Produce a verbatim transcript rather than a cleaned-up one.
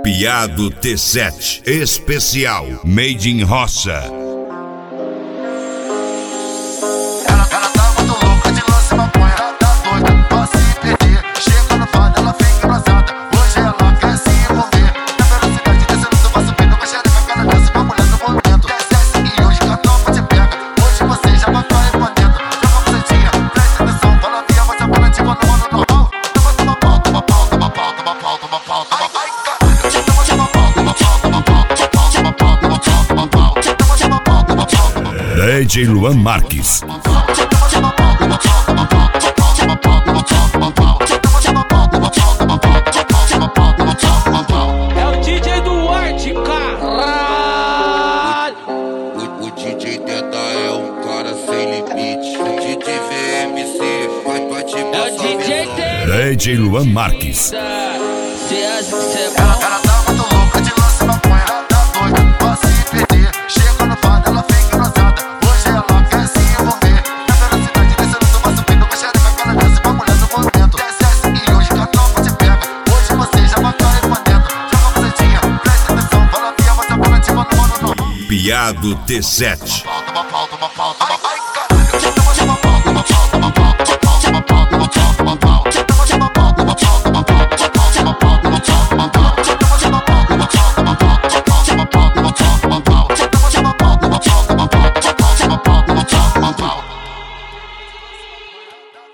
Piado T sete especial Made in Roça. Ela, ela tá muito louca de lance maconha, ela tá doida pra se perder. Chega no fado, ela fica engraçada. Hoje ela quer se envolver. Na velocidade descendo do vai subindo, vai xereca, cara dança com a mulher no movimento. Desce, desce e hoje que a tropa te pega. Hoje você já vai cair pra dentro. Joga a bucetinha, presta atenção. Fala via, vai se apelativa no ano normal. Toma, toma pau, toma pau, toma pau, toma pau, toma pau, toma pau. Ai, caralho, te toma, toma pau, toma pau, toma pau, toma pau, toma pau, toma pau, toma pau. Te toma, toma pau, toma pau, toma pau. D J Luan Marques. É o D J do Arte, caralho. O, o D J Teta é um cara sem limite. O D J V M C vai pra te É o passar D J visão. D J Luan Marques. Cê acha que cê é Ela, bom? ela tá muito louca de lance maconha, ela tá doida pra se perder. Chega no fado, ela fica engraçada. Hoje ela quer se envolver. Na velocidade descendo do vai subindo, vai xereca, cara dança com a mulher no movimento. Desce, desce e hoje que a tropa te pega. Hoje você já vai cair pra dentro. Joga a bucetinha, presta atenção. Fala via, vai se apelativa no ano normal. Piado T sete. Toma pau, toma pau, toma pau.